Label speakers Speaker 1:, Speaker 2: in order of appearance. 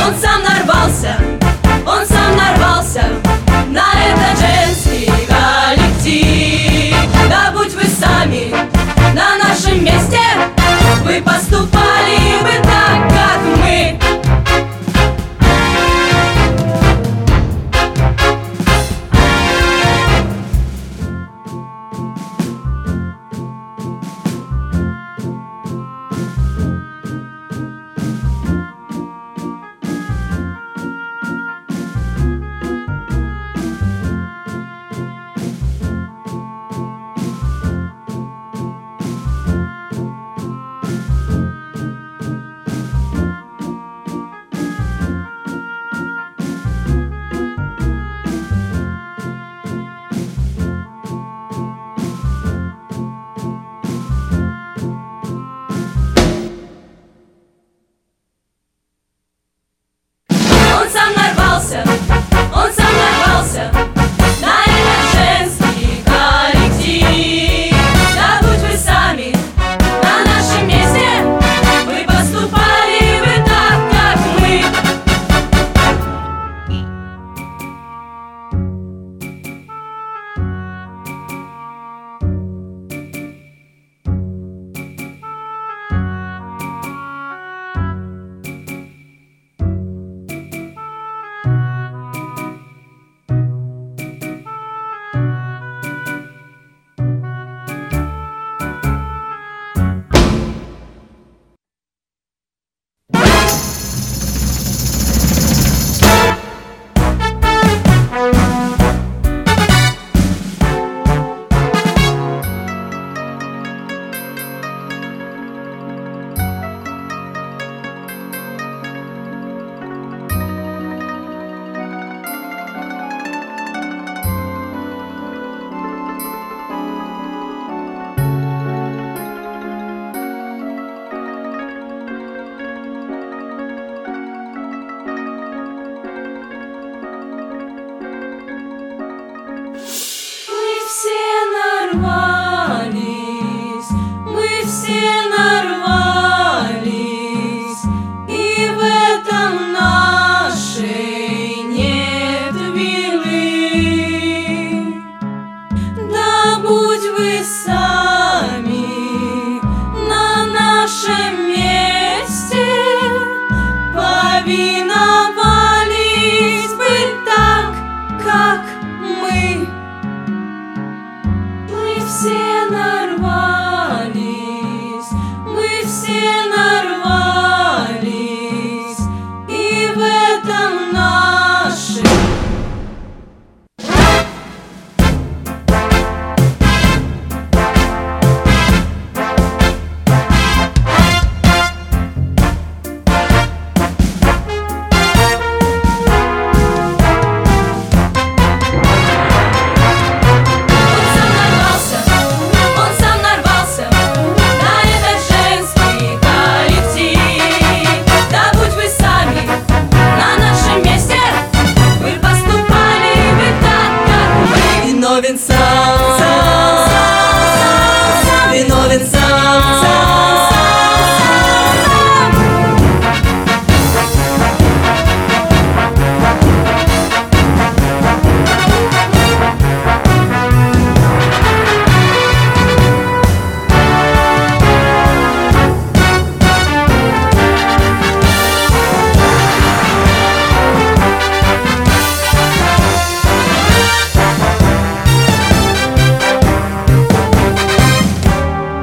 Speaker 1: Он сам нарвался, он сам нарвался на этот женский коллектив. Да будь вы сами на нашем месте, вы поступали бы так, как мы. Он сам нарвался на этот женский коллектив. Да будь вы сами на нашем месте, вы поступали бы так, как мы. Мы все нарвались, и в этом нашей нет вины. Да будь вы сами на нашем месте, повиновались бы так, как мы. Мы все нарвались, мы все нарвались.